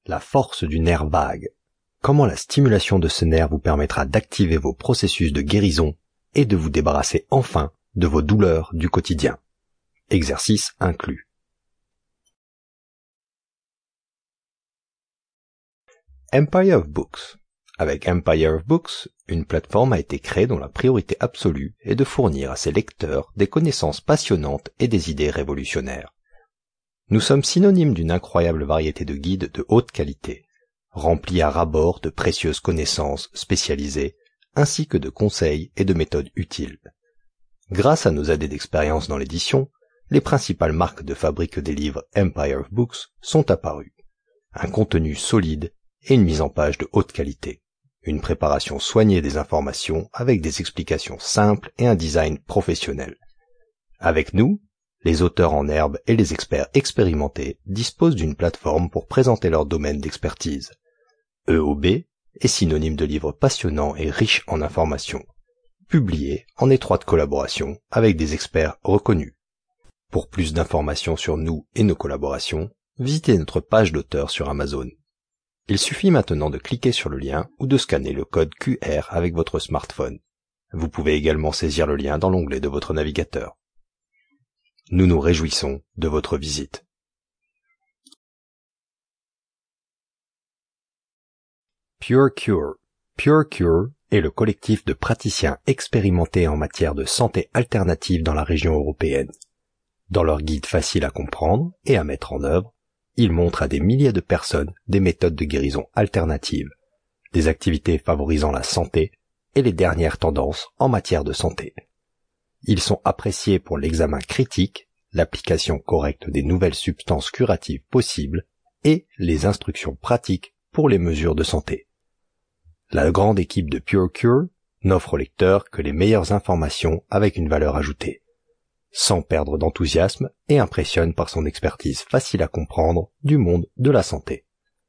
La force du nerf vague. Comment la stimulation de ce nerf vous permettra d'activer vos processus de guérison et de vous débarrasser enfin de vos douleurs du quotidien. Exercice inclus. Empire of Books. Avec Empire of Books, une plateforme a été créée dont la priorité absolue est de fournir à ses lecteurs des connaissances passionnantes et des idées révolutionnaires. Nous sommes synonymes d'une incroyable variété de guides de haute qualité, remplis à ras-bord de précieuses connaissances spécialisées, ainsi que de conseils et de méthodes utiles. Grâce à nos années d'expérience dans l'édition, les principales marques de fabrique des livres Empire of Books sont apparues. Un contenu solide et une mise en page de haute qualité. Une préparation soignée des informations avec des explications simples et un design professionnel. Avec nous, les auteurs en herbe et les experts expérimentés disposent d'une plateforme pour présenter leur domaine d'expertise. EOB est synonyme de livres passionnants et riches en informations, publiés en étroite collaboration avec des experts reconnus. Pour plus d'informations sur nous et nos collaborations, visitez notre page d'auteur sur Amazon. Il suffit maintenant de cliquer sur le lien ou de scanner le code QR avec votre smartphone. Vous pouvez également saisir le lien dans l'onglet de votre navigateur. Nous nous réjouissons de votre visite. PureCure. PureCure est le collectif de praticiens expérimentés en matière de santé alternative dans la région européenne. Dans leur guide facile à comprendre et à mettre en œuvre, ils montrent à des milliers de personnes des méthodes de guérison alternatives, des activités favorisant la santé et les dernières tendances en matière de santé. Ils sont appréciés pour l'examen critique, l'application correcte des nouvelles substances curatives possibles et les instructions pratiques pour les mesures de santé. La grande équipe de PureCure n'offre aux lecteurs que les meilleures informations avec une valeur ajoutée, sans perdre d'enthousiasme et impressionne par son expertise facile à comprendre du monde de la santé.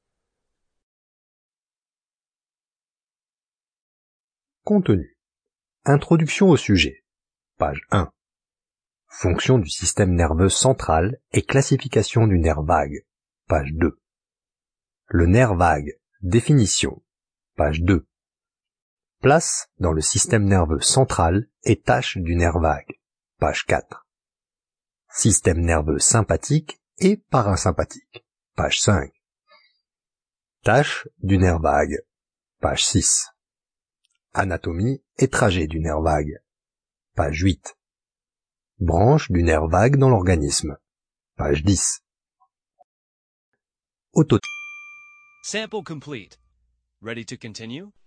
Contenu. Introduction au sujet. Page 1. Fonction du système nerveux central et classification du nerf vague. Page 2. Le nerf vague. Définition. Page 2. Place dans le système nerveux central et tâches du nerf vague. Page 4. Système nerveux sympathique et parasympathique. Page 5. Tâches du nerf vague. Page 6. Anatomie et trajet du nerf vague. Page 8. Branche du nerf vague dans l'organisme. Page 10. Sample complete. Ready to continue?